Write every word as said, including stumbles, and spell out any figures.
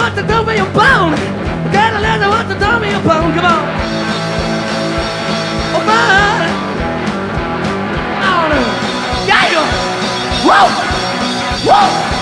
what to do with your bone. Gotta learn what to do with your bone. Come on. Oh man. Oh no. Yeah. Whoa. Whoa.